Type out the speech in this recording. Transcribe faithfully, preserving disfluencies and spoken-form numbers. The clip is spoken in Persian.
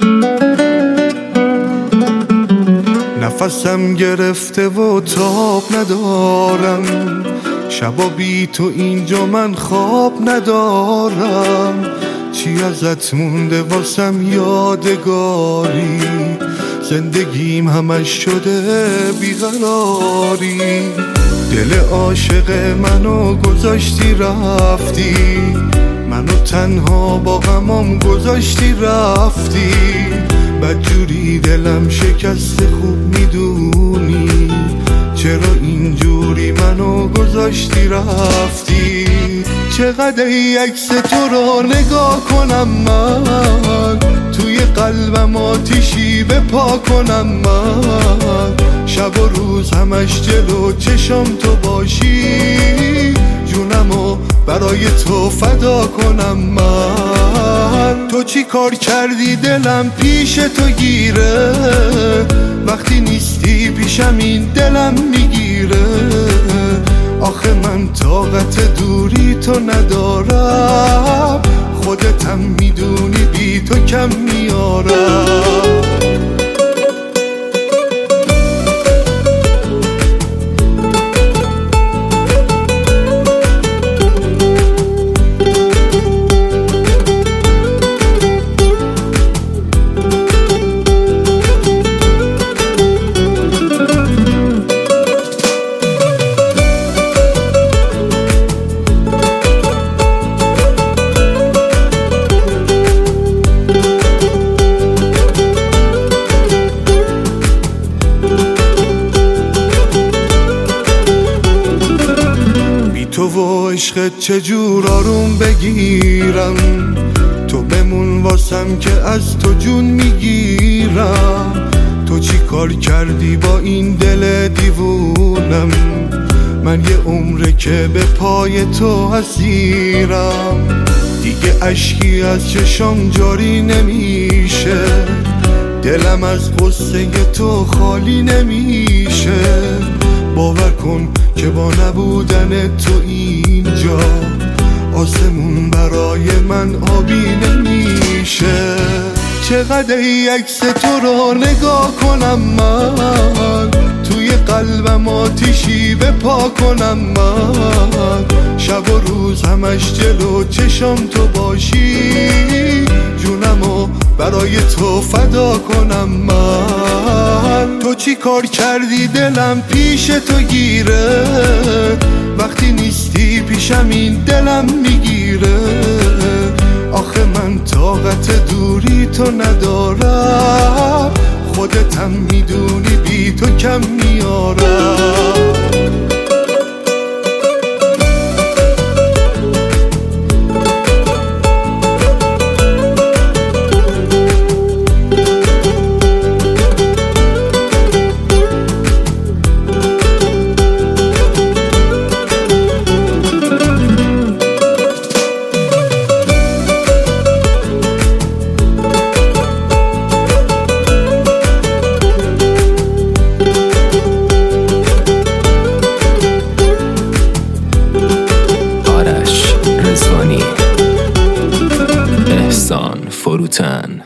نفسم گرفته و تاب ندارم، شبا بی تو اینجا من خواب ندارم. چی ازت مونده واسم یادگاری، زندگیم همش شده بیقراری. دل عاشق منو گذاشتی رفتی، منو تنها با غمام گذاشتی رفتی. بدجوری دلم شکسته خوب میدونی، چرا اینجوری منو گذاشتی رفتی. چقدر ای عکس تو رو نگاه کنم من، توی قلبم آتیشی بپا کنم من. شب و روز همش جلو چشم تو باشی، جونمو برای تو فدا کنم من. تو چی کار کردی دلم پیش تو گیره، وقتی نیستی پیشم این دلم میگیره. آخه من طاقت دوری تو ندارم، خودتم میدونی بی تو کم میارم. تو و عشقت چجور آروم بگیرم، تو بمون واسم که از تو جون میگیرم. تو چی کار کردی با این دل دیوونم، من یه عمره که به پای تو اسیرم. دیگه اشکی از چشم جاری نمیشه، دلم از غصه تو خالی نمیشه. باور کن که با نبودن تو اینجا، آسمون برای من آبی نمیشه. چقدر ای عکس تو رو نگاه کنم من، توی قلبم آتیشی بپا کنم من. شب و روز همش جلو چشم تو باشی، جونمو برای تو فدا کنم من. تو چی کار کردی دلم پیش تو گیره، وقتی نیستی پیشم این دلم میگیره. آخه من طاقت دوری تو ندارم، خودتم میدونی بی تو کم میارم. فروتن